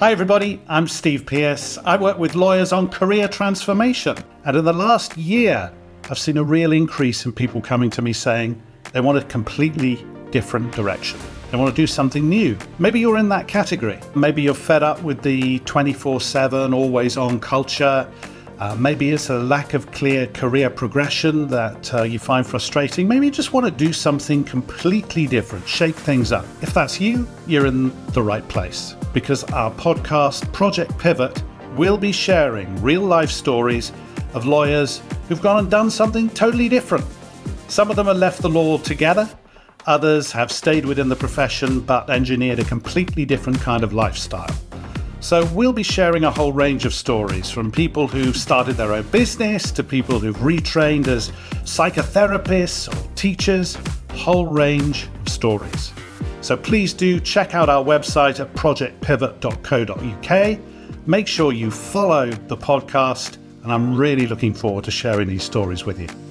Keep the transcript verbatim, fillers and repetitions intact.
Hi everybody, I'm Steve Pearce. I work with lawyers on career transformation. And in the last year, I've seen a real increase in people coming to me saying they want a completely different direction. They want to do something new. Maybe you're in that category. Maybe you're fed up with the twenty-four seven, always-on culture. Uh, maybe it's a lack of clear career progression that uh, you find frustrating. Maybe you just want to do something completely different, shake things up. If that's you, you're in the right place, because our podcast, Project Pivot, will be sharing real-life stories of lawyers who've gone and done something totally different. Some of them have left the law altogether. Others have stayed within the profession but engineered a completely different kind of lifestyle. So we'll be sharing a whole range of stories, from people who've started their own business to people who've retrained as psychotherapists or teachers, a whole range of stories. So please do check out our website at project pivot dot co dot uk. Make sure you follow the podcast, and I'm really looking forward to sharing these stories with you.